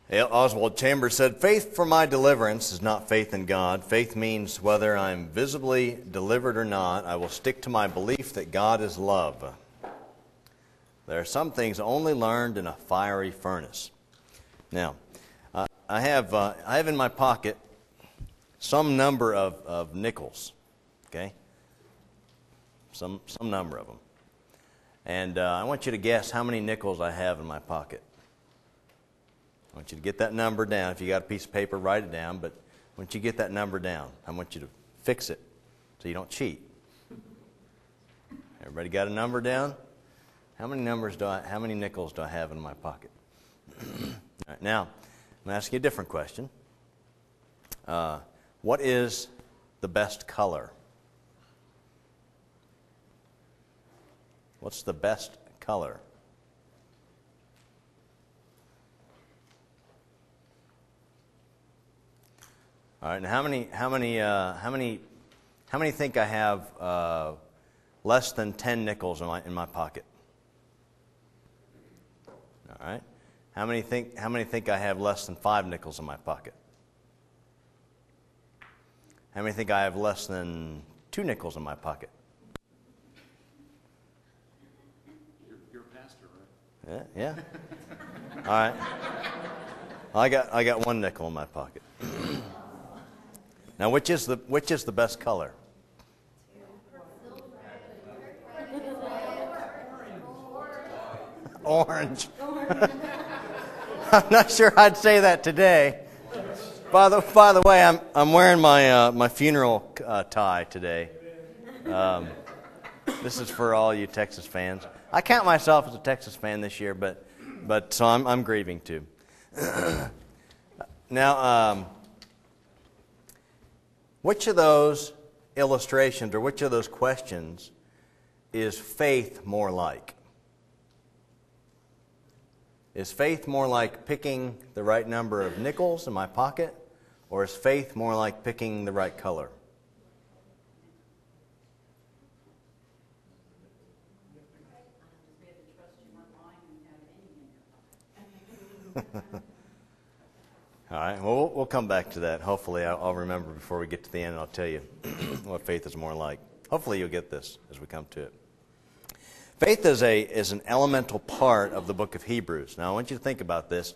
Oswald Chambers said, "Faith for my deliverance is not faith in God. Faith means whether I'm visibly delivered or not, I will stick to my belief that God is love. There are some things only learned in a fiery furnace." Now, I have in my pocket some number of nickels, okay? Some number of them. And I want you to guess how many nickels I have in my pocket. I want you to get that number down. If you got a piece of paper, write it down. But once you get that number down, I want you to fix it so you don't cheat. Everybody got a number down? How many nickels do I have in my pocket? All right, now, I'm going to ask you a different question. What is the best color? What's the best color? All right, and how many think I have less than 10 nickels in my pocket? All right. How many think I have less than 5 nickels in my pocket? How many think I have less than 2 nickels in my pocket? You're a pastor, right? Yeah. All right. I got 1 nickel in my pocket. Now, which is the best color? Orange. I'm not sure I'd say that today. By the way, I'm wearing my funeral tie today. This is for all you Texas fans. I count myself as a Texas fan this year, but so I'm grieving too. Now, which of those illustrations or which of those questions is faith more like? Is faith more like picking the right number of nickels in my pocket, or is faith more like picking the right color? All right, well, we'll come back to that. Hopefully, I'll remember before we get to the end, and I'll tell you what faith is more like. Hopefully, you'll get this as we come to it. Faith is an elemental part of the book of Hebrews. Now, I want you to think about this.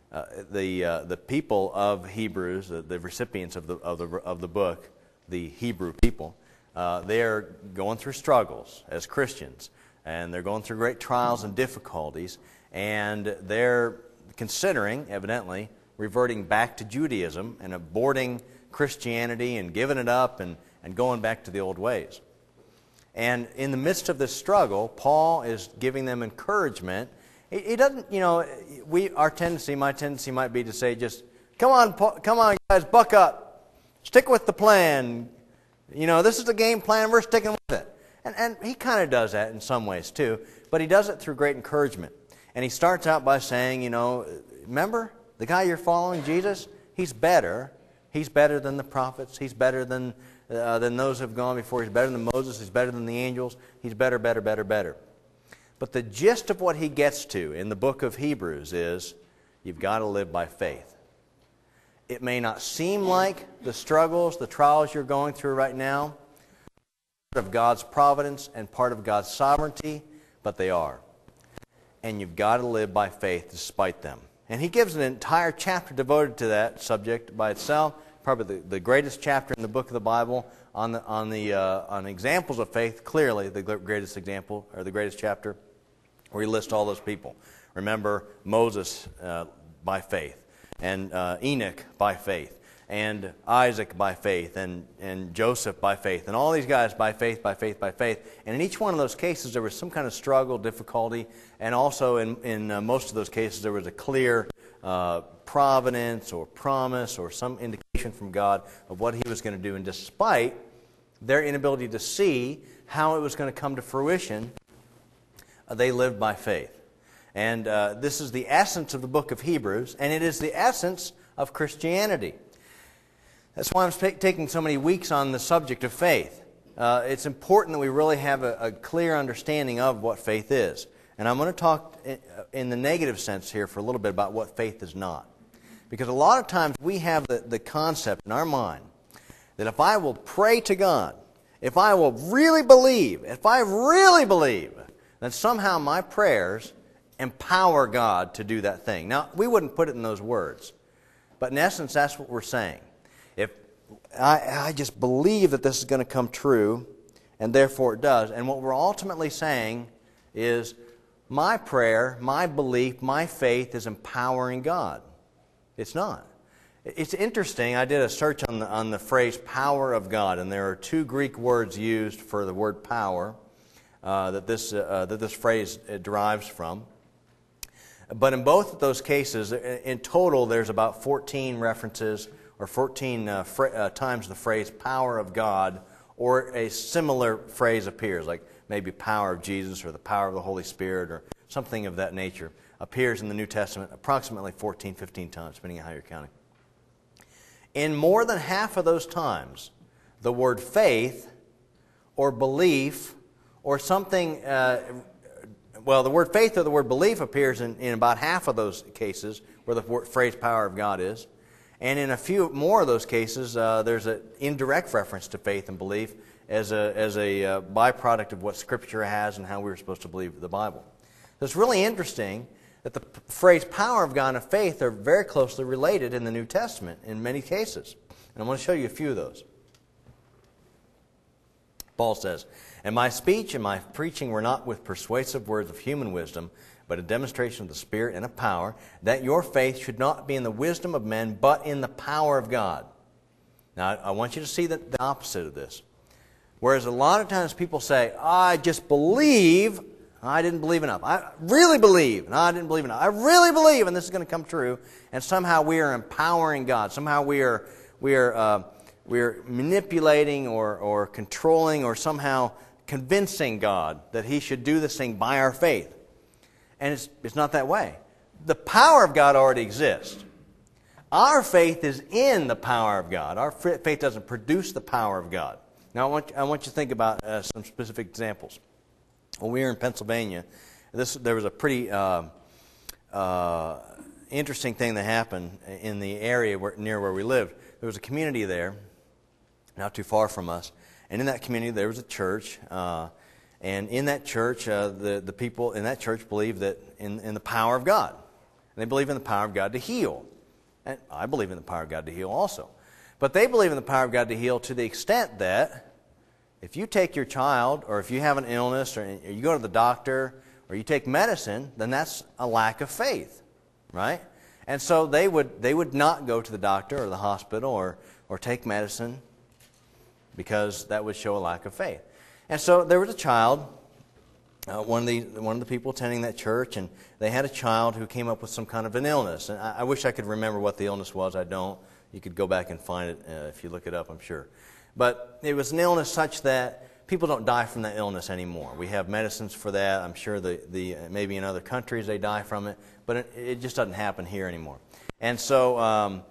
The people of Hebrews, the recipients of the book, the Hebrew people, they are going through struggles as Christians, and they're going through great trials and difficulties, and they're considering, evidently, reverting back to Judaism and aborting Christianity and giving it up and going back to the old ways. And in the midst of this struggle, Paul is giving them encouragement. He doesn't, my tendency might be to say just, come on guys, buck up. Stick with the plan. This is the game plan, we're sticking with it. And he kind of does that in some ways too, but he does it through great encouragement. And he starts out by saying, remember, the guy you're following, Jesus, he's better. He's better than the prophets. He's better than those who have gone before. He's better than Moses. He's better than the angels. He's better. But the gist of what he gets to in the book of Hebrews is you've got to live by faith. It may not seem like the struggles, the trials you're going through right now are part of God's providence and part of God's sovereignty, but they are. And you've got to live by faith despite them. And he gives an entire chapter devoted to that subject by itself, probably the greatest chapter in the book of the Bible on examples of faith. Clearly, the greatest example or the greatest chapter, where he lists all those people. Remember Moses by faith, and Enoch by faith, and Isaac by faith, and Joseph by faith, and all these guys by faith. And in each one of those cases, there was some kind of struggle, difficulty, and also in most of those cases, there was a clear providence or promise or some indication from God of what he was going to do. And despite their inability to see how it was going to come to fruition, they lived by faith. And this is the essence of the book of Hebrews, and it is the essence of Christianity. That's why I'm taking so many weeks on the subject of faith. It's important that we really have a clear understanding of what faith is. And I'm going to talk in the negative sense here for a little bit about what faith is not. Because a lot of times we have the concept in our mind that if I will pray to God, if I will really believe, then somehow my prayers empower God to do that thing. Now, we wouldn't put it in those words, but in essence, that's what we're saying. If I just believe that this is going to come true, and therefore it does, and what we're ultimately saying is my prayer, my belief, my faith is empowering God. It's not. It's interesting. I did a search on the phrase power of God, and there are two Greek words used for the word power that this phrase derives from. But in both of those cases, in total, there's about 14 references or 14 times the phrase power of God, or a similar phrase appears, like maybe power of Jesus or the power of the Holy Spirit or something of that nature, appears in the New Testament approximately 14, 15 times, depending on how you're counting. In more than half of those times, the word faith or belief or something, the word faith or the word belief appears in about half of those cases where the phrase power of God is. And in a few more of those cases, there's an indirect reference to faith and belief as a byproduct of what Scripture has and how we're supposed to believe the Bible. So it's really interesting that the phrase power of God and faith are very closely related in the New Testament in many cases. And I want to show you a few of those. Paul says, "And my speech and my preaching were not with persuasive words of human wisdom, but a demonstration of the Spirit and of power, that your faith should not be in the wisdom of men, but in the power of God." Now, I want you to see the opposite of this. Whereas a lot of times people say, "I just believe, I didn't believe enough. I really believe, and I didn't believe enough. I really believe, and this is going to come true." And somehow we are empowering God. Somehow we are manipulating or controlling or somehow convincing God that He should do this thing by our faith. And it's not that way. The power of God already exists. Our faith is in the power of God. Our faith doesn't produce the power of God. Now, I want you to think about some specific examples. When we were in Pennsylvania, there was a pretty interesting thing that happened in the area near where we lived. There was a community there, not too far from us, and in that community there was a church. And in that church, the people in that church believe that in the power of God. And they believe in the power of God to heal. And I believe in the power of God to heal also. But they believe in the power of God to heal to the extent that if you take your child, or if you have an illness, or you go to the doctor, or you take medicine, then that's a lack of faith, right? And so they would not go to the doctor or the hospital or take medicine because that would show a lack of faith. And so there was a child, one of the people attending that church, and they had a child who came up with some kind of an illness. And I wish I could remember what the illness was. I don't. You could go back and find it if you look it up, I'm sure. But it was an illness such that people don't die from that illness anymore. We have medicines for that. I'm sure maybe in other countries they die from it, but it just doesn't happen here anymore. And so,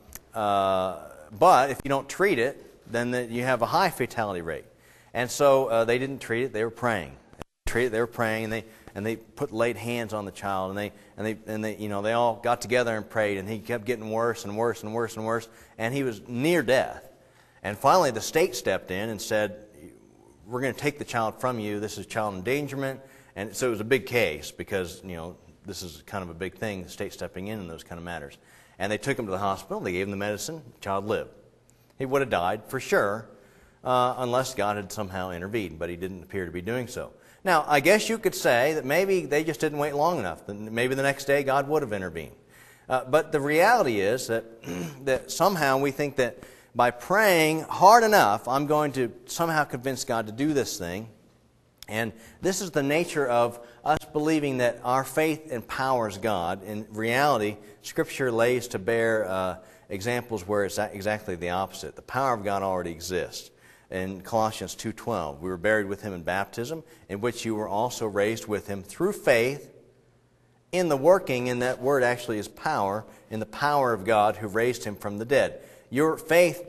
but if you don't treat it, then you have a high fatality rate. And so they didn't treat it; they were praying. They were praying, and they laid hands on the child, and they all got together and prayed, and he kept getting worse and worse and worse and worse, and he was near death. And finally, the state stepped in and said, "We're going to take the child from you. This is child endangerment." And so it was a big case because this is kind of a big thing, the state stepping in those kind of matters. And they took him to the hospital. They gave him the medicine. The child lived. He would have died for sure, unless God had somehow intervened, but He didn't appear to be doing so. Now, I guess you could say that maybe they just didn't wait long enough. Maybe the next day God would have intervened. But the reality is that somehow we think that by praying hard enough, I'm going to somehow convince God to do this thing. And this is the nature of us believing that our faith empowers God. In reality, Scripture lays to bear examples where it's exactly the opposite. The power of God already exists. In Colossians 2:12, we were buried with Him in baptism, in which you were also raised with Him through faith in the working, and that word actually is power, in the power of God who raised Him from the dead. Your faith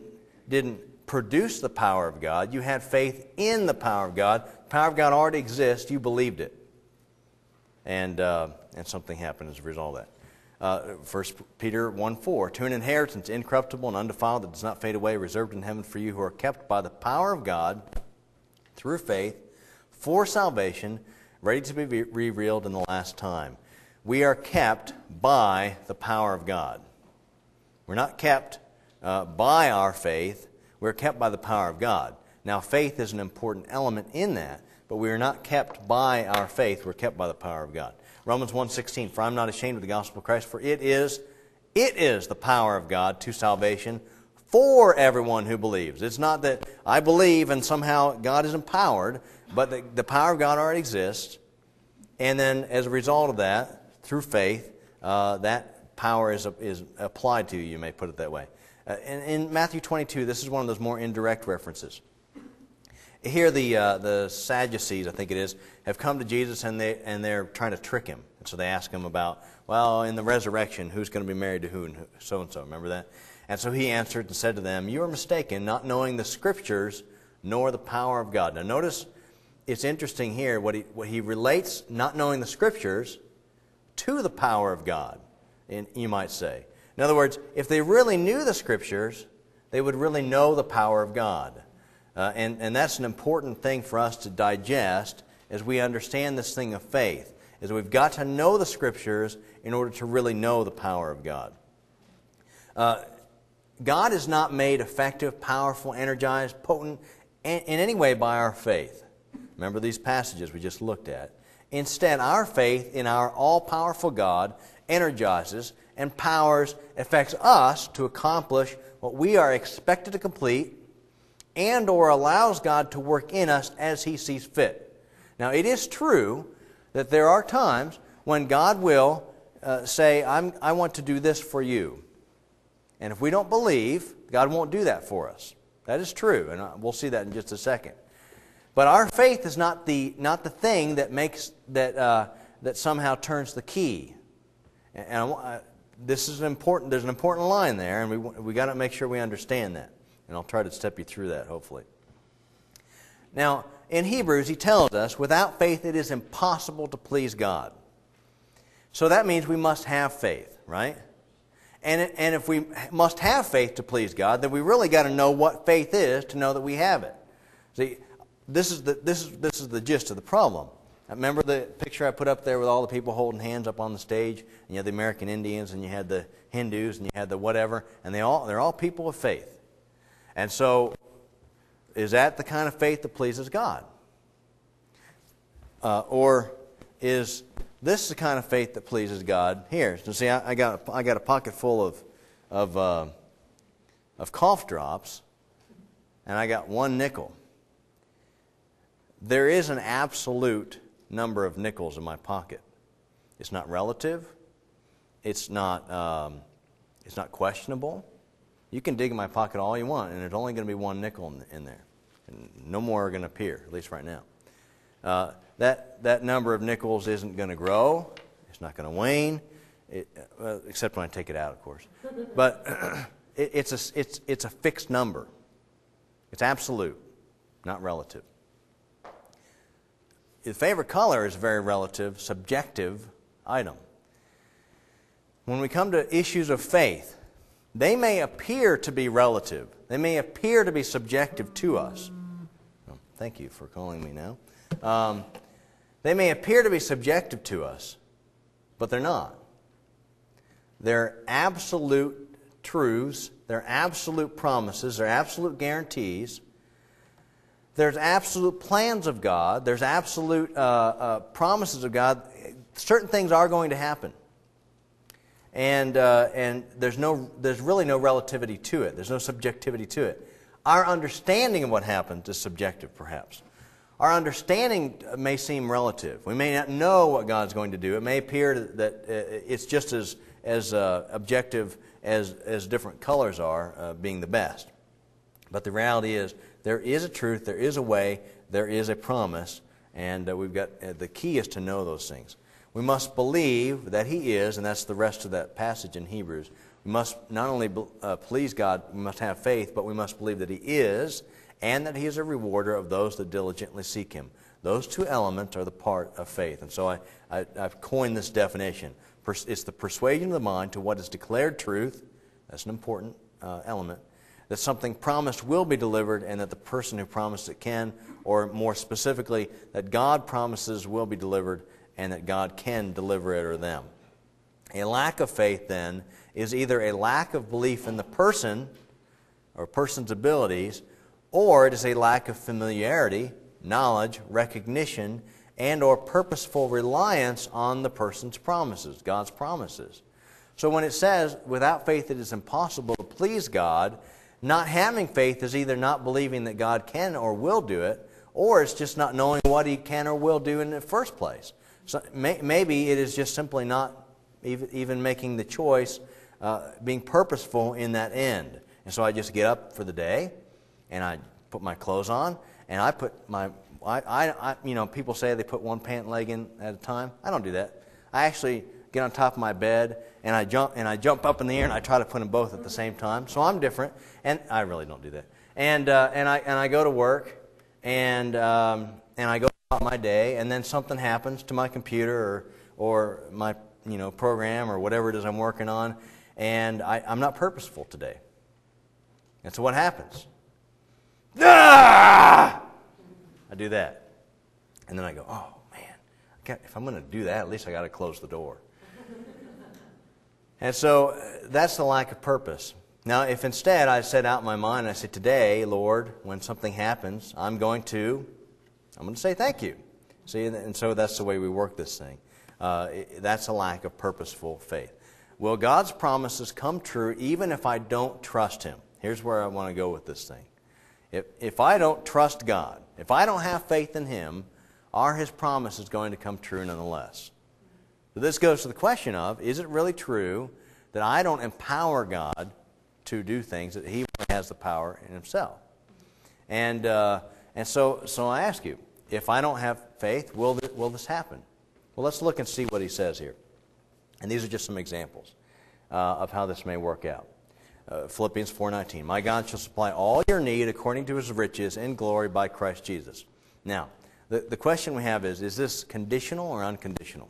didn't produce the power of God. You had faith in the power of God. The power of God already exists. You believed it. And something happened as a result of that. 1 Peter 1:4, to an inheritance incorruptible and undefiled that does not fade away, reserved in heaven for you who are kept by the power of God through faith for salvation, ready to be revealed in the last time. We are kept by the power of God. We're not kept by our faith. We're kept by the power of God. Now, faith is an important element in that, but we are not kept by our faith. We're kept by the power of God. Romans 1:16, for I am not ashamed of the gospel of Christ, for it is the power of God to salvation for everyone who believes. It's not that I believe and somehow God is empowered, but the power of God already exists. And then as a result of that, through faith, that power is applied to you, you may put it that way. In Matthew 22, this is one of those more indirect references. Here the Sadducees, I think it is, have come to Jesus and they're trying to trick him. And so they ask him about, well, in the resurrection, who's going to be married to who and so-and-so. Remember that? And so he answered and said to them, you are mistaken, not knowing the Scriptures nor the power of God. Now notice, it's interesting here, what he relates not knowing the Scriptures to the power of God, you might say. In other words, if they really knew the Scriptures, they would really know the power of God. And that's an important thing for us to digest as we understand this thing of faith, is we've got to know the Scriptures in order to really know the power of God. God is not made effective, powerful, energized, potent in any way by our faith. Remember these passages we just looked at. Instead, our faith in our all-powerful God energizes, empowers, affects us to accomplish what we are expected to complete, and or allows God to work in us as He sees fit. Now, it is true that there are times when God will say, I want to do this for you. And if we don't believe, God won't do that for us. That is true, and we'll see that in just a second. But our faith is not the thing that makes that somehow turns the key. And this is important. There's an important line there, and we got to make sure we understand that. And I'll try to step you through that, hopefully. Now, in Hebrews, he tells us, without faith it is impossible to please God. So that means we must have faith, right? And if we must have faith to please God, then we really got to know what faith is to know that we have it. See, this is the gist of the problem. Remember the picture I put up there with all the people holding hands up on the stage? And you had the American Indians, and you had the Hindus, and you had the whatever, and they're all people of faith. And so, is that the kind of faith that pleases God? Or is this the kind of faith that pleases God? Here, so see, I got a pocket full of cough drops, and I got one nickel. There is an absolute number of nickels in my pocket. It's not relative. It's not questionable. You can dig in my pocket all you want, and there's only going to be one nickel in there. And no more are going to appear, at least right now. That number of nickels isn't going to grow. It's not going to wane, except when I take it out, of course. But it's a fixed number. It's absolute, not relative. The favorite color is a very relative, subjective item. When we come to issues of faith, they may appear to be relative. They may appear to be subjective to us. Oh, thank you for calling me now. They may appear to be subjective to us, but they're not. They're absolute truths. They're absolute promises. They're absolute guarantees. There's absolute plans of God. There's absolute promises of God. Certain things are going to happen. And there's really no relativity to it. There's no subjectivity to it. Our understanding of what happens is subjective, perhaps. Our understanding may seem relative. We may not know what God's going to do. It may appear that it's just as objective as different colors are, being the best. But the reality is, there is a truth, there is a way, there is a promise, and we've got the key is to know those things. We must believe that He is, and that's the rest of that passage in Hebrews. We must not only please God, we must have faith, but we must believe that He is, and that He is a rewarder of those that diligently seek Him. Those two elements are the part of faith. And so I've coined this definition. It's the persuasion of the mind to what is declared truth. That's an important element. That something promised will be delivered, and that the person who promised it can, or more specifically, that God promises will be delivered, and that God can deliver it or them. A lack of faith, then, is either a lack of belief in the person or person's abilities, or it is a lack of familiarity, knowledge, recognition, and or purposeful reliance on the person's promises, God's promises. So when it says, without faith it is impossible to please God, not having faith is either not believing that God can or will do it, or it's just not knowing what He can or will do in the first place. So maybe it is just simply not even making the choice, being purposeful in that end. And so I just get up for the day, and I put my clothes on, and I put my, people say they put one pant leg in at a time. I don't do that. I actually get on top of my bed, and I jump up in the air, and I try to put them both at the same time. So I'm different, and I really don't do that. And I go to work, and I go about my day, and then something happens to my computer or my program or whatever it is I'm working on, and I'm not purposeful today. And so what happens? Ah! I do that. And then I go, oh, man, if I'm going to do that, at least I got to close the door. And so that's the lack of purpose. Now, if instead I set out in my mind, and I say, today, Lord, when something happens, I'm going to say thank you. See, and so that's the way we work this thing. That's a lack of purposeful faith. Will God's promises come true even if I don't trust Him? Here's where I want to go with this thing. If I don't trust God, if I don't have faith in Him, are His promises going to come true nonetheless? So this goes to the question of, is it really true that I don't empower God to do things, that He really has the power in Himself? And so I ask you, if I don't have faith, will this happen? Well, let's look and see what he says here. And these are just some examples of how this may work out. Philippians 4:19, my God shall supply all your need according to His riches in glory by Christ Jesus. Now, the question we have is this conditional or unconditional?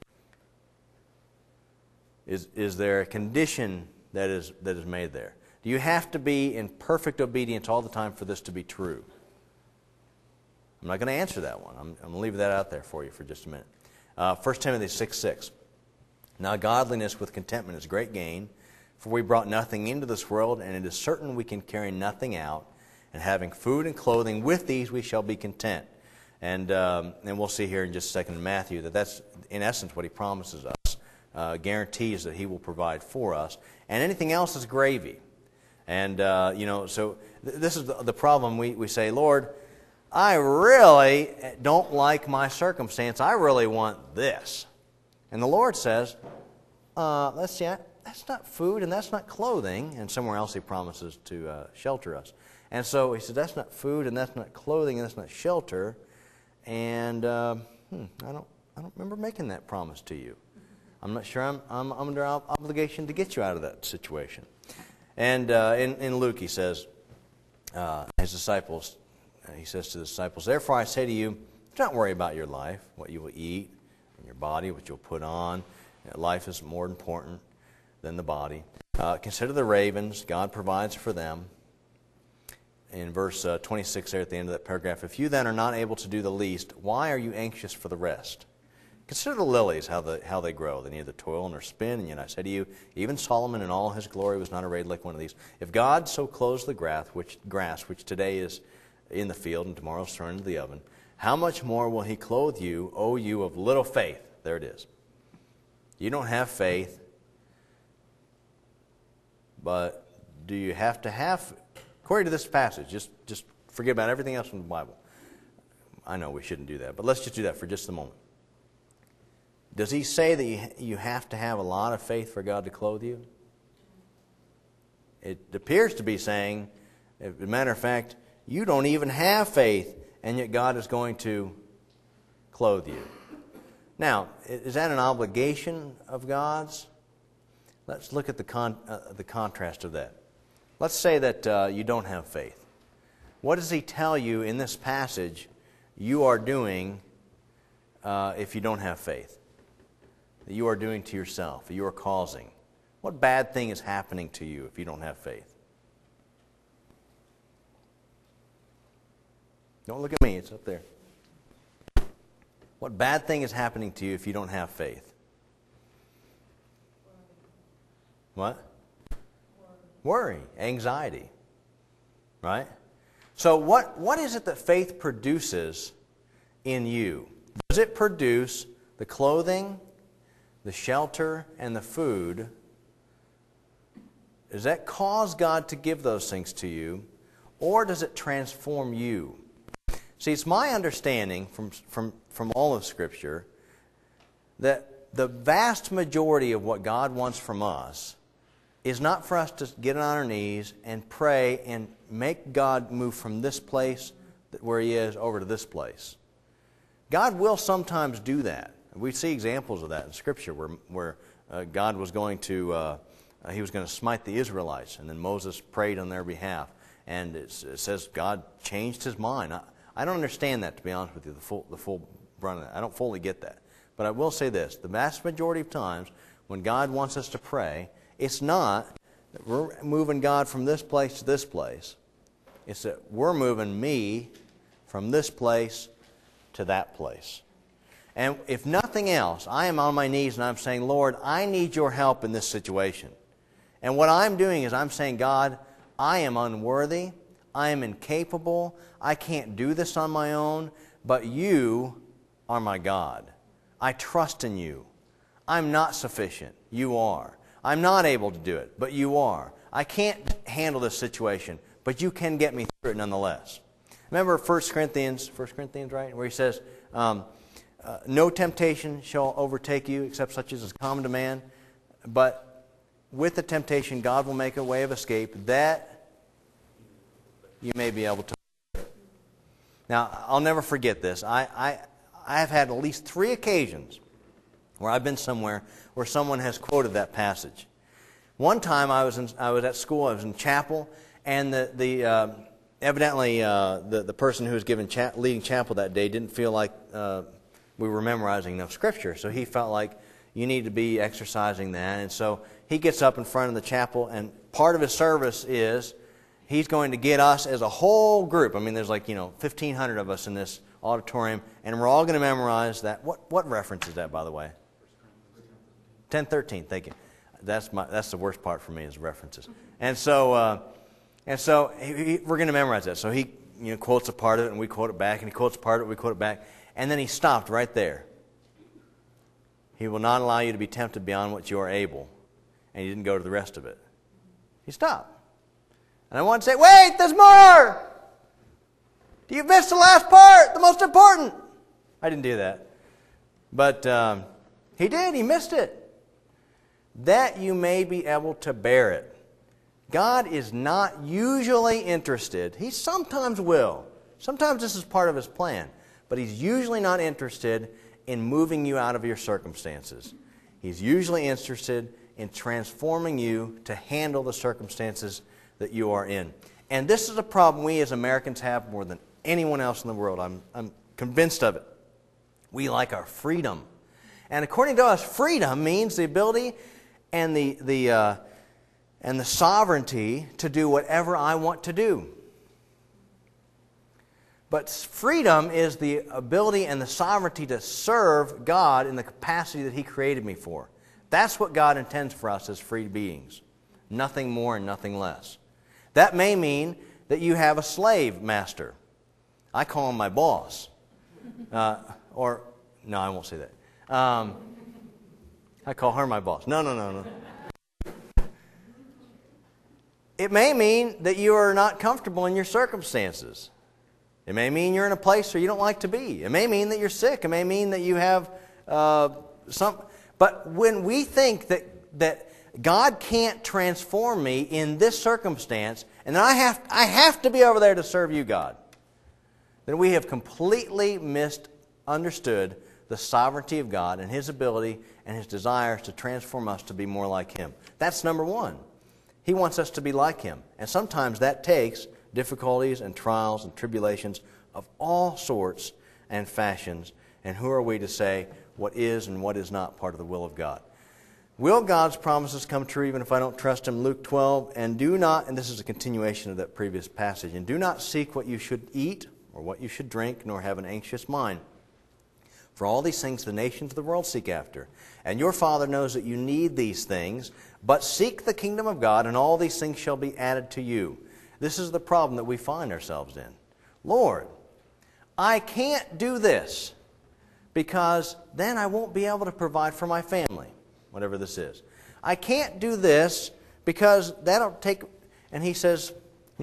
Is there a condition that is made there? Do you have to be in perfect obedience all the time for this to be true? I'm not going to answer that one. I'm going to leave that out there for you for just a minute. 1 Timothy 6:6. Now godliness with contentment is great gain, for we brought nothing into this world, and it is certain we can carry nothing out. And having food and clothing, with these we shall be content. And we'll see here in just a second in Matthew that that's in essence what He promises us, guarantees that He will provide for us. And anything else is gravy. And, so this is the problem. We say, Lord, I really don't like my circumstance. I really want this. And the Lord says, let's see, that's not food and that's not clothing. And somewhere else He promises to shelter us. And so He said, that's not food and that's not clothing and that's not shelter. And I don't remember making that promise to you. I'm not sure I'm under obligation to get you out of that situation. And in Luke He says, His disciples, He says to the disciples, therefore I say to you, do not worry about your life, what you will eat, and your body, what you'll put on. Life is more important than the body. Consider the ravens, God provides for them. In verse 26 there at the end of that paragraph, if you then are not able to do the least, why are you anxious for the rest? Consider the lilies, how they grow. They neither toil nor spin. And yet I say to you, even Solomon in all his glory was not arrayed like one of these. If God so clothes the grass, which today is in the field and tomorrow is thrown into the oven, how much more will He clothe you, O you of little faith? There it is. You don't have faith, but do you have to have, according to this passage, just forget about everything else in the Bible. I know we shouldn't do that, but let's just do that for just a moment. Does He say that you have to have a lot of faith for God to clothe you? It appears to be saying, as a matter of fact, you don't even have faith, and yet God is going to clothe you. Now, is that an obligation of God's? Let's look at the contrast of that. Let's say that you don't have faith. What does He tell you in this passage you are doing if you don't have faith? that you are doing to yourself, that you are causing? What bad thing is happening to you if you don't have faith? Don't look at me, it's up there. What bad thing is happening to you if you don't have faith? What? Worry, anxiety. Right? So what is it that faith produces in you? Does it produce the clothing, the shelter, and the food? Does that cause God to give those things to you? Or does it transform you? See, it's my understanding from all of Scripture that the vast majority of what God wants from us is not for us to get on our knees and pray and make God move from this place where He is over to this place. God will sometimes do that. We see examples of that in Scripture where God was going to He was going to smite the Israelites, and then Moses prayed on their behalf. And it says God changed His mind. I don't understand that, to be honest with you, the full brunt of that. I don't fully get that. But I will say this. The vast majority of times when God wants us to pray, it's not that we're moving God from this place to this place. It's that we're moving me from this place to that place. And if nothing else, I am on my knees and I'm saying, Lord, I need your help in this situation. And what I'm doing is I'm saying, God, I am unworthy. I am incapable. I can't do this on my own. But you are my God. I trust in you. I'm not sufficient. You are. I'm not able to do it, but you are. I can't handle this situation, but you can get me through it nonetheless. Remember 1 Corinthians, right? Where he says, no temptation shall overtake you except such as is common to man. But with the temptation, God will make a way of escape that you may be able to. Now, I'll never forget this. I have had at least 3 occasions where I've been somewhere where someone has quoted that passage. One time I was at school, I was in chapel, and evidently the person who was leading chapel that day didn't feel like we were memorizing enough Scripture, so he felt like you need to be exercising that, and so he gets up in front of the chapel, and part of his service is he's going to get us as a whole group. I mean, there's 1,500 of us in this auditorium, and we're all going to memorize that. What reference is that, by the way? 10:13. Thank you. That's the worst part for me is references. And so we're going to memorize that. So he quotes a part of it, and we quote it back, and he quotes a part of it, we quote it back, and then he stopped right there. He will not allow you to be tempted beyond what you are able, and he didn't go to the rest of it. He stopped, and I wanted to say, "Wait, there's more! You missed the last part, the most important." I didn't do that, but he did. He missed it. That you may be able to bear it. God is not usually interested. He sometimes will. Sometimes this is part of His plan. But He's usually not interested in moving you out of your circumstances. He's usually interested in transforming you to handle the circumstances that you are in. And this is a problem we as Americans have more than anyone else in the world. I'm convinced of it. We like our freedom. And according to us, freedom means the ability and the sovereignty to do whatever I want to do. But freedom is the ability and the sovereignty to serve God in the capacity that He created me for. That's what God intends for us as free beings. Nothing more and nothing less. That may mean that you have a slave master. I call him my boss. No, I won't say that. I call her my boss. No. It may mean that you are not comfortable in your circumstances. It may mean you're in a place where you don't like to be. It may mean that you're sick. It may mean that you have some. But when we think that God can't transform me in this circumstance, and then I have to be over there to serve you, God, then we have completely misunderstood the sovereignty of God and His ability and His desires to transform us to be more like Him. That's number one. He wants us to be like Him. And sometimes that takes difficulties and trials and tribulations of all sorts and fashions. And who are we to say, what is and what is not part of the will of God. Will God's promises come true even if I don't trust Him? Luke 12, and do not, and this is a continuation of that previous passage, and do not seek what you should eat or what you should drink, nor have an anxious mind. For all these things the nations of the world seek after. And your Father knows that you need these things, but seek the kingdom of God, and all these things shall be added to you. This is the problem that we find ourselves in. Lord, I can't do this because then I won't be able to provide for my family, whatever this is. I can't do this because that'll take... And He says,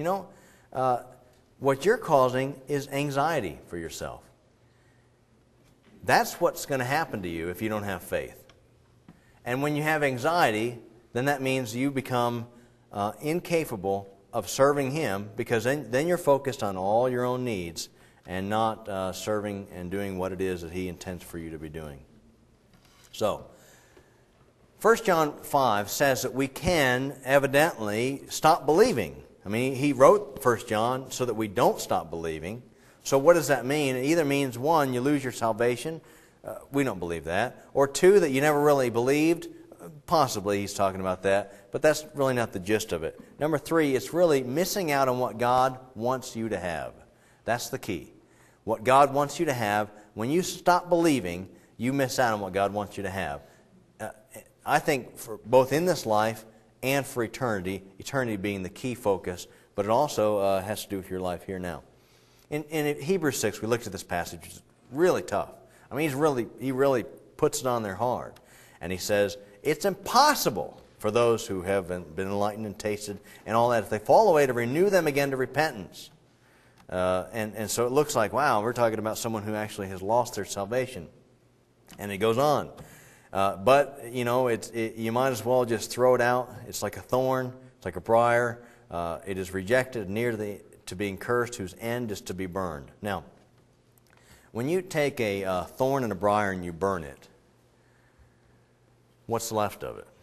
what you're causing is anxiety for yourself. That's what's going to happen to you if you don't have faith. And when you have anxiety, then that means you become incapable of serving Him, because then you're focused on all your own needs and not serving and doing what it is that He intends for you to be doing. So, 1 John 5 says that we can evidently stop believing. I mean, he wrote 1 John so that we don't stop believing. So what does that mean? It either means, one, you lose your salvation. We don't believe that. Or two, that you never really believed. Possibly he's talking about that. But that's really not the gist of it. Number three, it's really missing out on what God wants you to have. That's the key. What God wants you to have, when you stop believing, you miss out on what God wants you to have. I think for both in this life and for eternity, eternity being the key focus, but it also has to do with your life here now. In Hebrews 6, we looked at this passage. It's really tough. I mean, he really puts it on there hard. And he says, it's impossible for those who have been enlightened and tasted and all that, if they fall away, to renew them again to repentance. And so it looks like, wow, we're talking about someone who actually has lost their salvation. And it goes on. But, you might as well just throw it out. It's like a thorn. It's like a briar. It is rejected, near to being cursed, whose end is to be burned. Now, when you take a thorn and a briar and you burn it, what's left of it?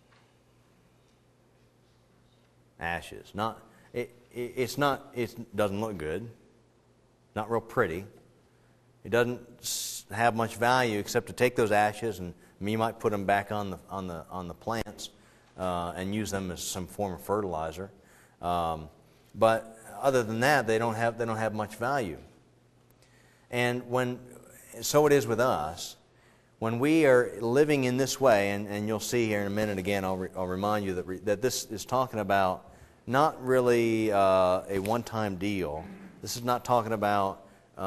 Ashes. It doesn't look good. Not real pretty. It doesn't have much value except to take those ashes, and you might put them back on the plants and use them as some form of fertilizer. But other than that, they don't have much value. And so it is with us. When we are living in this way, and you'll see here in a minute again, I'll remind you that this is talking about not really a one-time deal. This is not talking about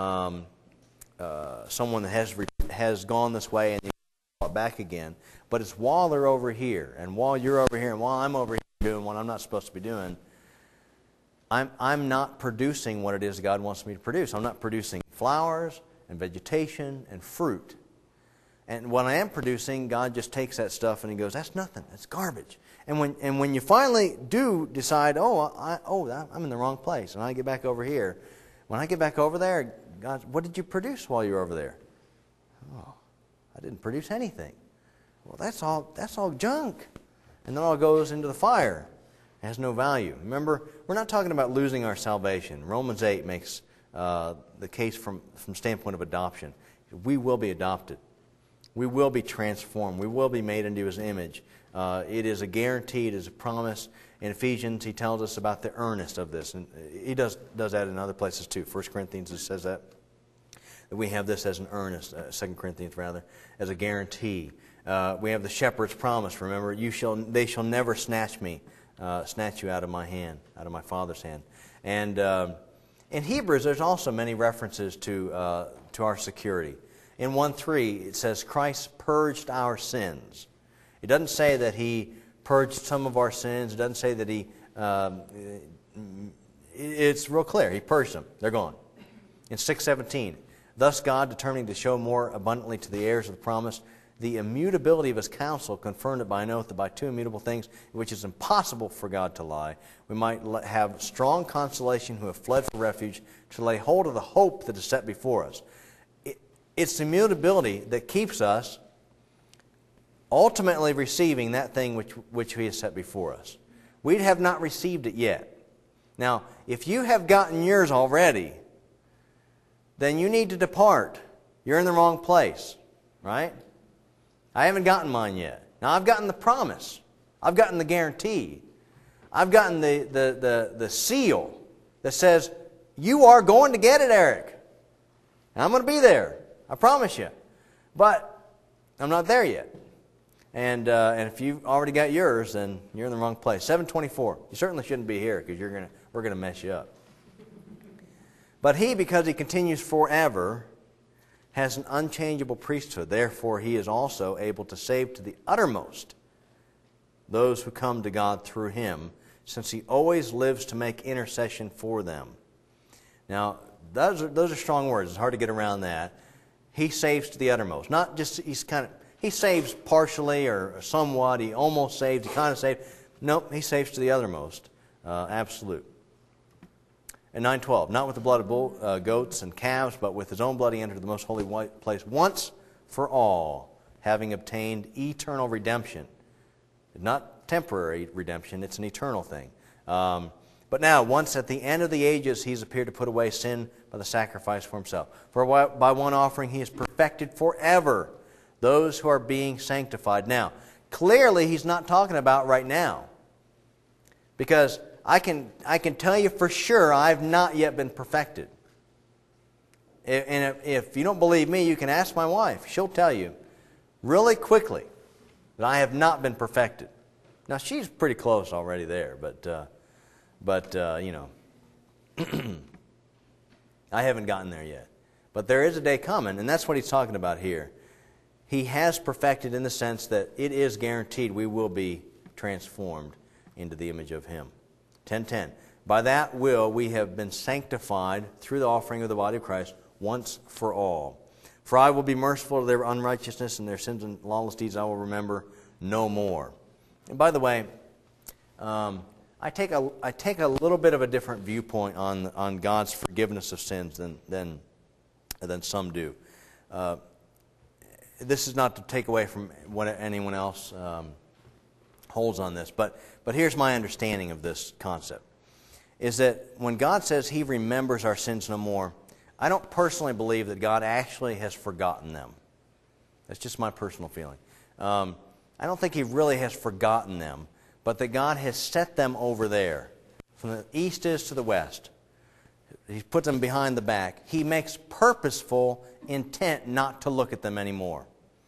someone that has gone this way and brought back again. But it's while they're over here, and while you're over here, and while I'm over here doing what I'm not supposed to be doing, I'm not producing what it is God wants me to produce. I'm not producing flowers and vegetation and fruit. And what I am producing, God just takes that stuff and He goes, that's nothing. That's garbage. And when you finally do decide, I'm in the wrong place, and I get back over here, when I get back over there, God, what did you produce while you were over there? Oh, I didn't produce anything. Well, that's all junk. And then it all goes into the fire. It has no value. Remember, we're not talking about losing our salvation. Romans 8 makes the case from standpoint of adoption. We will be adopted. We will be transformed. We will be made into His image. It is a guarantee. It is a promise. In Ephesians, he tells us about the earnest of this. And he does that in other places too. 1 Corinthians it says that we have this as an earnest. 2 Corinthians, rather, as a guarantee. We have the shepherd's promise. Remember, they shall never snatch you out of my hand, out of my Father's hand. And in Hebrews, there's also many references to our security. In 1:3, it says Christ purged our sins. It doesn't say that He purged some of our sins. It doesn't say that He... it's real clear. He purged them. They're gone. In 6:17, thus God, determining to show more abundantly to the heirs of the promise the immutability of His counsel, confirmed it by an oath that by two immutable things, which is impossible for God to lie, we might have strong consolation who have fled for refuge, to lay hold of the hope that is set before us. It's the immutability that keeps us ultimately receiving that thing which He has set before us. We have not received it yet. Now, if you have gotten yours already, then you need to depart. You're in the wrong place. right? I haven't gotten mine yet. Now, I've gotten the promise. I've gotten the guarantee. I've gotten the seal that says, you are going to get it, Eric. And I'm going to be there. I promise you. But I'm not there yet. And if you've already got yours, then you're in the wrong place. 724. You certainly shouldn't be here because we're going to mess you up. But he, because he continues forever, has an unchangeable priesthood. Therefore, he is also able to save to the uttermost those who come to God through him, since he always lives to make intercession for them. Now, those are strong words. It's hard to get around that. He saves to the uttermost. Not just he saves partially or somewhat. He almost saves. He kind of saves. Nope, he saves to the uttermost. Absolute. And 9:12, not with the blood of goats and calves, but with his own blood he entered the most holy place once for all, having obtained eternal redemption. Not temporary redemption, it's an eternal thing. But now, once at the end of the ages, he's appeared to put away sin by the sacrifice for himself. For by one offering he has perfected forever those who are being sanctified. Now, clearly he's not talking about right now. Because I can tell you for sure I've not yet been perfected. And if you don't believe me, you can ask my wife. She'll tell you really quickly that I have not been perfected. Now, she's pretty close already there, but you know, I haven't gotten there yet. But there is a day coming, and that's what he's talking about here. He has perfected in the sense that it is guaranteed we will be transformed into the image of him. 10:10. By that will we have been sanctified through the offering of the body of Christ once for all. For I will be merciful to their unrighteousness, and their sins and lawless deeds I will remember no more. And by the way, I take a little bit of a different viewpoint on God's forgiveness of sins than some do. This is not to take away from what anyone else holds on this, but here's my understanding of this concept, is that when God says he remembers our sins no more, I don't personally believe that God actually has forgotten them. That's just my personal feeling. I don't think he really has forgotten them, but that God has set them over there. From the east is to the west. He puts them behind the back. He makes purposeful intent not to look at them anymore.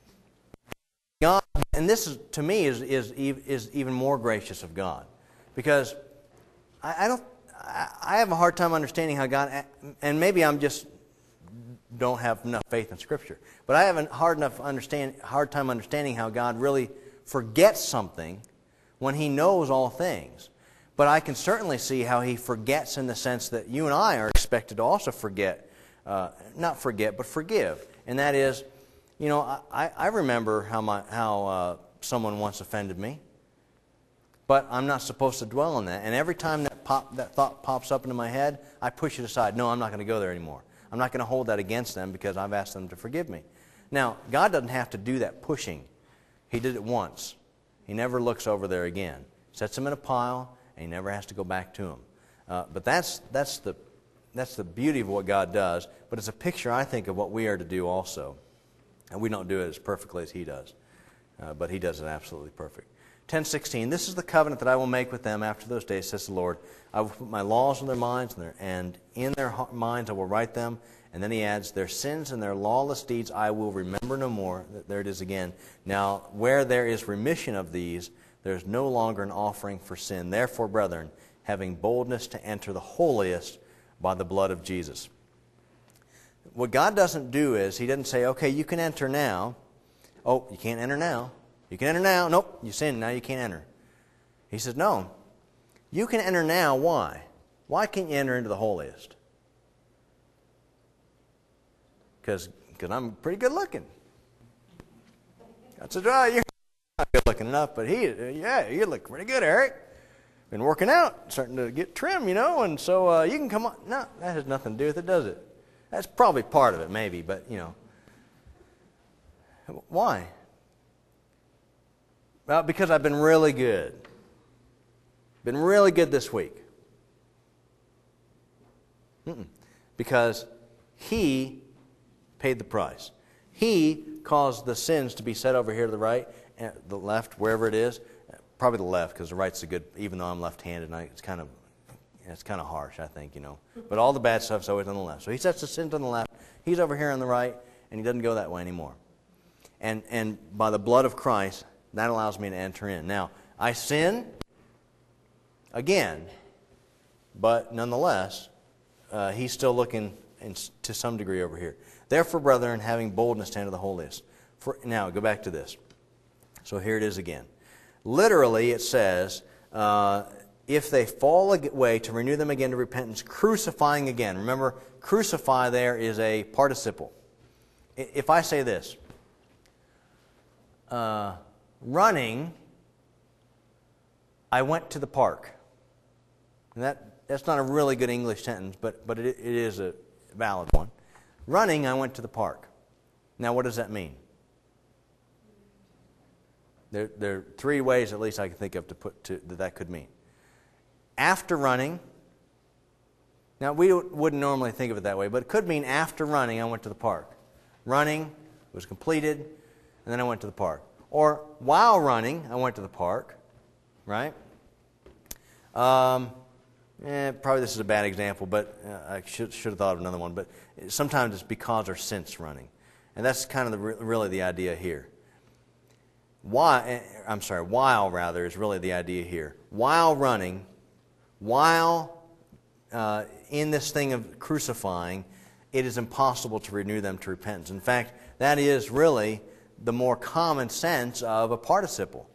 God, and this is, to me, is even more gracious of God, because I have a hard time understanding how God, and maybe I'm just don't have enough faith in Scripture, but I have a hard time understanding how God really forgets something when he knows all things. But I can certainly see how he forgets in the sense that you and I are expected to also forget, not forget, but forgive. And that is, you know, I remember how someone once offended me, but I'm not supposed to dwell on that. And every time that thought pops up into my head, I push it aside. No, I'm not going to go there anymore. I'm not going to hold that against them because I've asked them to forgive me. Now, God doesn't have to do that pushing. He did it once. He never looks over there again. Sets them in a pile, and he never has to go back to them. But that's the beauty of what God does. But it's a picture, I think, of what we are to do also. And we don't do it as perfectly as he does. But he does it absolutely perfect. 10:16, this is the covenant that I will make with them after those days, says the Lord. I will put my laws in their minds, and in their minds I will write them. And then he adds, their sins and their lawless deeds I will remember no more. There it is again. Now, where there is remission of these, there is no longer an offering for sin. Therefore, brethren, having boldness to enter the holiest by the blood of Jesus. What God doesn't do is, he doesn't say, okay, you can enter now. Oh, you can't enter now. You can enter now. Nope, you sinned. Now you can't enter. He says, no. You can enter now. Why? Why can't you enter into the holiest? Because I'm pretty good looking. God says, oh, you're not good looking enough, but you look pretty good, Eric. Been working out, starting to get trim, you know, and so you can come on. No, that has nothing to do with it, does it? That's probably part of it, maybe, but, you know. Why? Well, because I've been really good. Been really good this week. Because he paid the price. He caused the sins to be set over here to the right, and the left, wherever it is. Probably the left, because the right's a good, even though I'm left-handed, it's kind of harsh, I think, But all the bad stuff's always on the left. So he sets the sins on the left. He's over here on the right, and he doesn't go that way anymore. And by the blood of Christ, that allows me to enter in. Now, I sin again, but nonetheless, he's still looking to some degree over here. Therefore, brethren, having boldness to enter the holiest. Now, go back to this. So here it is again. Literally, it says, if they fall away, to renew them again to repentance, crucifying again. Remember, crucify there is a participle. If I say this, running, I went to the park. And that's not a really good English sentence, but it is a valid one. Running, I went to the park. Now, what does that mean? There are three ways, at least I can think of, that could mean. After running, now we wouldn't normally think of it that way, but it could mean after running, I went to the park. Running was completed, and then I went to the park. Or while running, I went to the park, right? Probably this is a bad example, but I should have thought of another one. But sometimes it's because or since running, and that's kind of really the idea here. While is really the idea here. While running, while in this thing of crucifying, it is impossible to renew them to repentance. In fact, that is really the more common sense of a participle.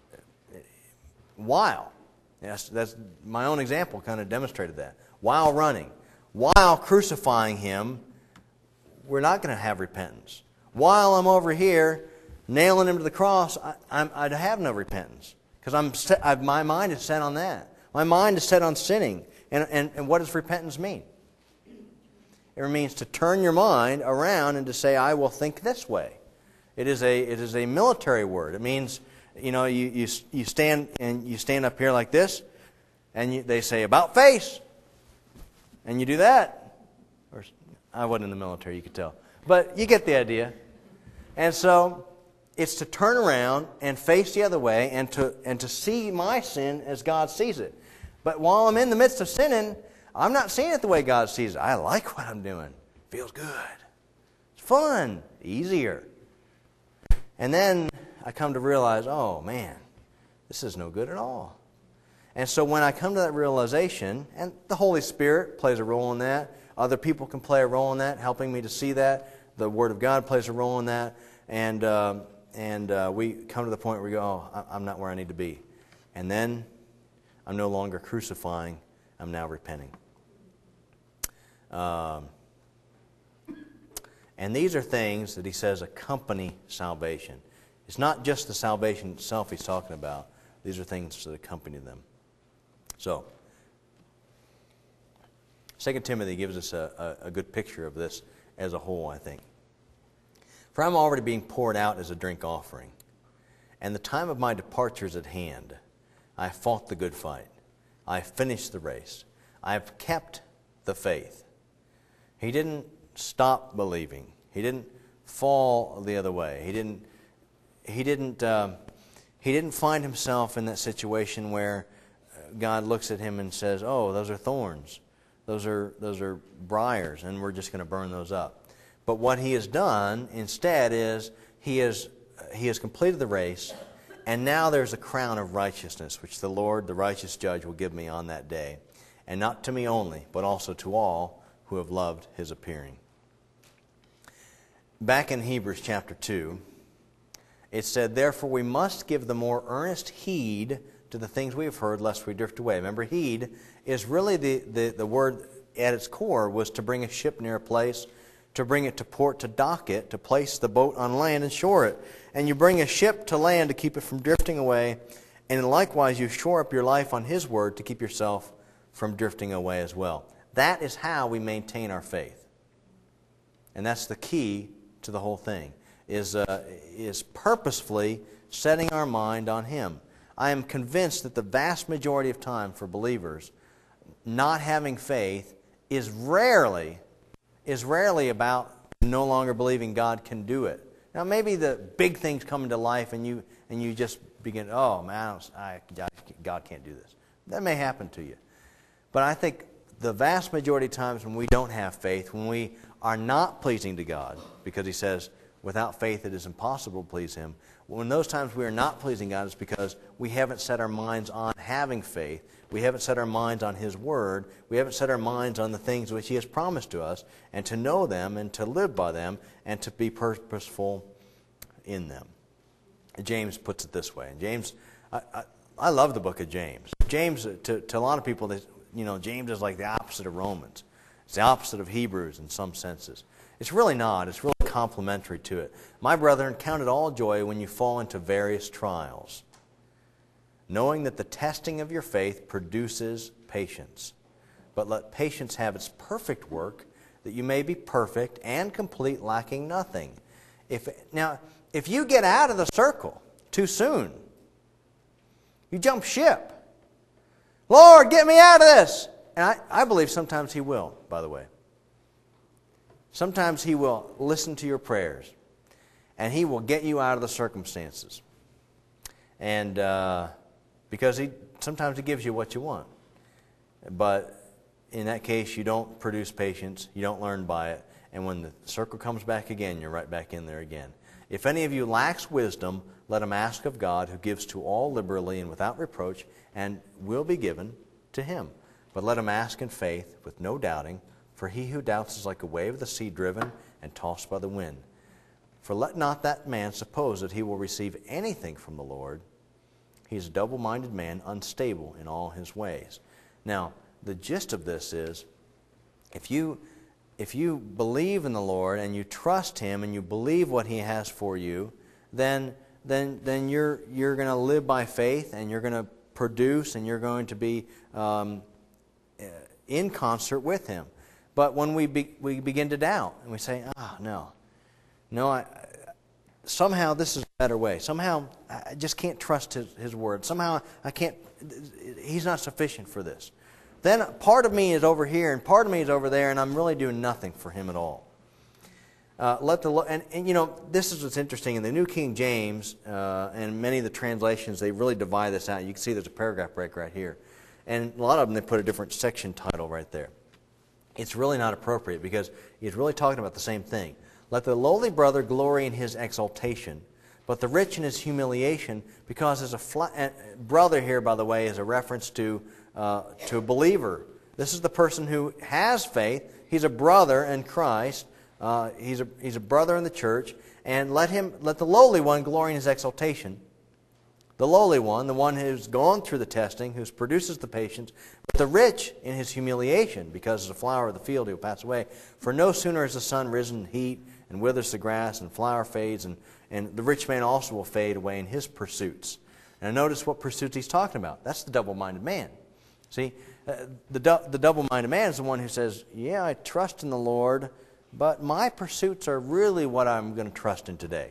While. Yes, that's my own example kind of demonstrated that. While running, while crucifying him, we're not going to have repentance. While I'm over here nailing him to the cross, I'd have no repentance because my mind is set on that. My mind is set on sinning. And what does repentance mean? It means to turn your mind around and to say, I will think this way. It is a military word. It means, you stand up here like this, and they say, about face. And you do that. Or, I wasn't in the military, you could tell. But you get the idea. And so it's to turn around and face the other way and to see my sin as God sees it. But while I'm in the midst of sinning, I'm not seeing it the way God sees it. I like what I'm doing. Feels good. It's fun. Easier. And then I come to realize, oh man, this is no good at all. And so when I come to that realization, and the Holy Spirit plays a role in that, other people can play a role in that, helping me to see that. The Word of God plays a role in that. And we come to the point where we go, oh, I'm not where I need to be. And then I'm no longer crucifying, I'm now repenting. And these are things that he says accompany salvation. It's not just the salvation itself he's talking about. These are things that accompany them. So, 2 Timothy gives us a good picture of this as a whole, I think. For I'm already being poured out as a drink offering, and the time of my departure is at hand. I have fought the good fight. I have finished the race. I have kept the faith. He didn't stop believing. He didn't fall the other way. He didn't find himself in that situation where God looks at him and says, "Oh, those are thorns. Those are briars, and we're just going to burn those up." But what he has done instead is he has completed the race, and now there's a crown of righteousness, which the Lord, the righteous judge, will give me on that day, and not to me only, but also to all who have loved his appearing. Back in Hebrews chapter 2, it said, "Therefore we must give the more earnest heed to the things we have heard, lest we drift away." Remember, heed is really the word at its core was to bring a ship near a place, to bring it to port, to dock it, to place the boat on land and shore it. And you bring a ship to land to keep it from drifting away, and likewise you shore up your life on His Word to keep yourself from drifting away as well. That is how we maintain our faith. And that's the key to the whole thing, is purposefully setting our mind on Him. I am convinced that the vast majority of time for believers, not having faith is rarely about no longer believing God can do it. Now maybe the big things come into life and you just begin, oh man, God can't do this. That may happen to you. But I think the vast majority of times when we don't have faith, when we are not pleasing to God, because He says, without faith it is impossible to please Him. When those times we are not pleasing God, it's because we haven't set our minds on having faith. We haven't set our minds on His Word. We haven't set our minds on the things which He has promised to us, and to know them, and to live by them, and to be purposeful in them. James puts it this way. James, I love the book of James. James, to a lot of people, James is like the opposite of Romans. It's the opposite of Hebrews in some senses. It's really not. It's really complementary to it. My brethren, count it all joy when you fall into various trials, knowing that the testing of your faith produces patience. But let patience have its perfect work, that you may be perfect and complete, lacking nothing. If you get out of the circle too soon, you jump ship. Lord, get me out of this. And I believe sometimes He will, by the way. Sometimes He will listen to your prayers, and He will get you out of the circumstances. And because sometimes He gives you what you want. But in that case, you don't produce patience, you don't learn by it, and when the circle comes back again, you're right back in there again. If any of you lacks wisdom, let him ask of God, who gives to all liberally and without reproach, and will be given to him. But let him ask in faith, with no doubting, for he who doubts is like a wave of the sea driven and tossed by the wind. For let not that man suppose that he will receive anything from the Lord. He is a double-minded man, unstable in all his ways. Now, the gist of this is, if you believe in the Lord and you trust Him and you believe what He has for you, then you're going to live by faith, and you're going to produce, and you're going to be in concert with Him. But when we begin to doubt and we say, no, somehow this is a better way. Somehow I just can't trust His Word. Somehow I can't. He's not sufficient for this. Then part of me is over here and part of me is over there, and I'm really doing nothing for Him at all. This is what's interesting. In the New King James and many of the translations, they really divide this out. You can see there's a paragraph break right here. And a lot of them, they put a different section title right there. It's really not appropriate because he's really talking about the same thing. Let the lowly brother glory in his exaltation, but the rich in his humiliation, because as brother here, by the way, is a reference to a believer. This is the person who has faith. He's a brother in Christ. He's a brother in the church. And let the lowly one glory in his exaltation. The lowly one, the one who's gone through the testing, who produces the patience, but the rich in his humiliation, because as a flower of the field he will pass away. For no sooner is the sun risen in heat, and withers the grass, and flower fades, and the rich man also will fade away in his pursuits. And notice what pursuits he's talking about. That's the double-minded man. See, the double-minded man is the one who says, yeah, I trust in the Lord, but my pursuits are really what I'm going to trust in today.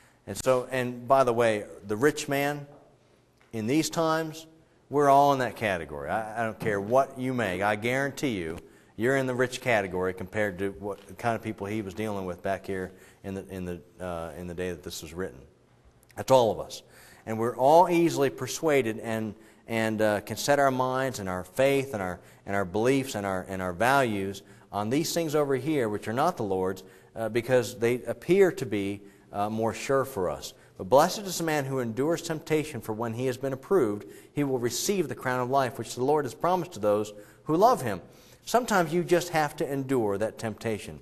And by the way, the rich man, in these times, we're all in that category. I don't care what you make. I guarantee you're in the rich category compared to what the kind of people he was dealing with back here in the day that this was written. That's all of us. And we're all easily persuaded and can set our minds and our faith and our beliefs and our values on these things over here, which are not the Lord's, because they appear to be more sure for us. But blessed is the man who endures temptation, for when he has been approved, he will receive the crown of life, which the Lord has promised to those who love Him. Sometimes you just have to endure that temptation.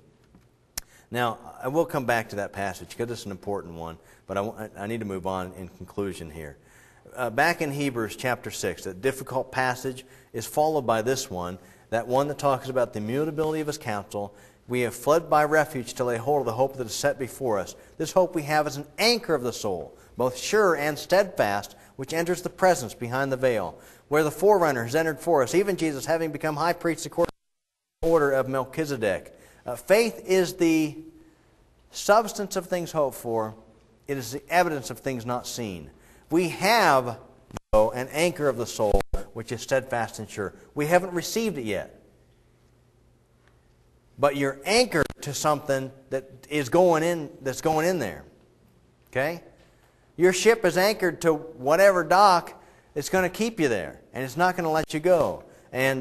Now, I will come back to that passage because it's an important one, but I need to move on in conclusion here. Back in Hebrews chapter 6, that difficult passage is followed by this one, that one that talks about the immutability of His counsel. We have fled by refuge to lay hold of the hope that is set before us. This hope we have as an anchor of the soul, both sure and steadfast, which enters the presence behind the veil, where the forerunner has entered for us, even Jesus having become high priest according to the order of Melchizedek. Faith is the substance of things hoped for. It is the evidence of things not seen. We have, though, an anchor of the soul, which is steadfast and sure. We haven't received it yet. But you're anchored to something that is going in, that's going in there. Okay? Your ship is anchored to whatever dock. It's going to keep you there, and it's not going to let you go. And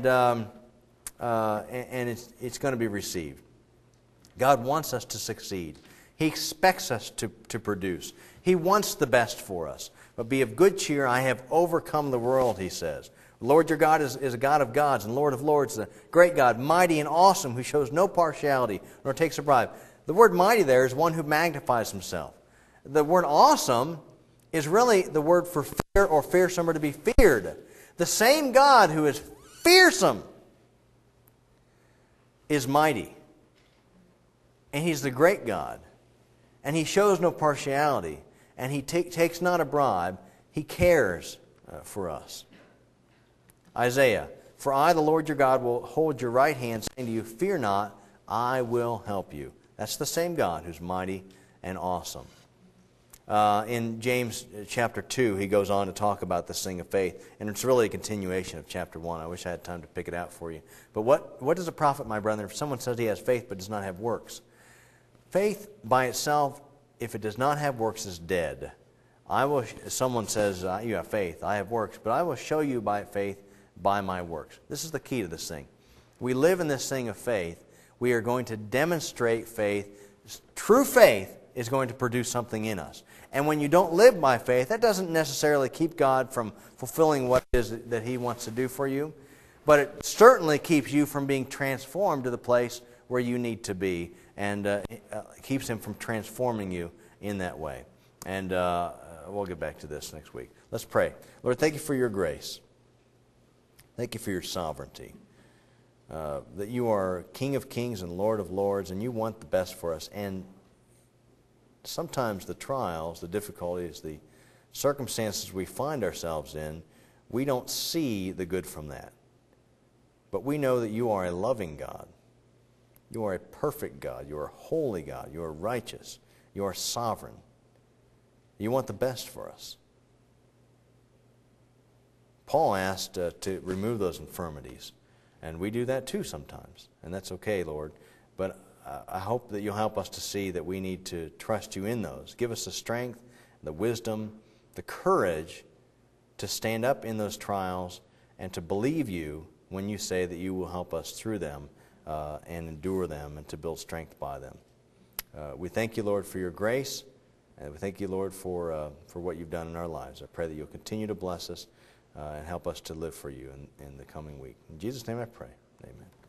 it's going to be received. God wants us to succeed. He expects us to produce. He wants the best for us. But be of good cheer. I have overcome the world, he says. The Lord your God is a God of gods and Lord of lords, the great God, mighty and awesome, who shows no partiality nor takes a bribe. The word mighty there is one who magnifies himself. The word awesome is really the word for fear or fearsome or to be feared. The same God who is fearsome is mighty. And he's the great God. And he shows no partiality. And he takes not a bribe. He cares for us. Isaiah, for I, the Lord your God, will hold your right hand, saying to you, fear not, I will help you. That's the same God who's mighty and awesome. In James chapter 2, he goes on to talk about this thing of faith. And it's really a continuation of chapter 1. I wish I had time to pick it out for you. But what does it profit, my brethren, if someone says he has faith but does not have works? Faith by itself, if it does not have works, is dead. Someone says, you have faith, I have works, but I will show you by faith by my works. This is the key to this thing. We live in this thing of faith. We are going to demonstrate faith. True faith is going to produce something in us. And when you don't live by faith, that doesn't necessarily keep God from fulfilling what it is that he wants to do for you. But it certainly keeps you from being transformed to the place where you need to be, and keeps him from transforming you in that way. And we'll get back to this next week. Let's pray. Lord, thank you for your grace. Thank you for your sovereignty. That you are King of kings and Lord of lords, and you want the best for us. And sometimes the trials, the difficulties, the circumstances we find ourselves in, we don't see the good from that. But we know that you are a loving God. You are a perfect God. You are a holy God. You are righteous. You are sovereign. You want the best for us. Paul asked to remove those infirmities. And we do that too sometimes. And that's okay, Lord. But I hope that you'll help us to see that we need to trust you in those. Give us the strength, the wisdom, the courage to stand up in those trials and to believe you when you say that you will help us through them and endure them and to build strength by them. We thank you, Lord, for your grace. And we thank you, Lord, for what you've done in our lives. I pray that you'll continue to bless us and help us to live for you in the coming week. In Jesus' name I pray. Amen.